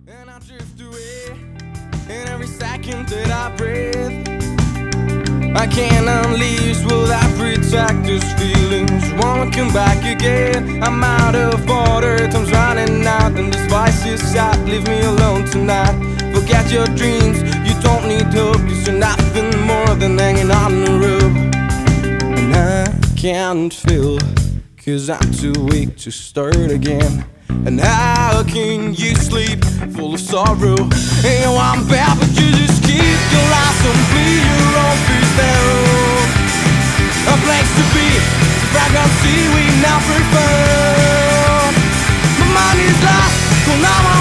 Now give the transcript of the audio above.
And I drift away in every second that I breathe. I can't unleash will I protect these feelings. Won't come back again. I'm out of order, time's running out, and this voice is shot. Leave me alone tonight. Forget your dreams, you don't need hope, 'cause you're nothing more than hanging on the rope. And I can't feel, 'cause I'm too weak to start again. And how can you sleep full of sorrow? And you want bad, but you just keep your lies and flee your own fears down. A place to be, a fragrant sea we never found. My mind is lost, so now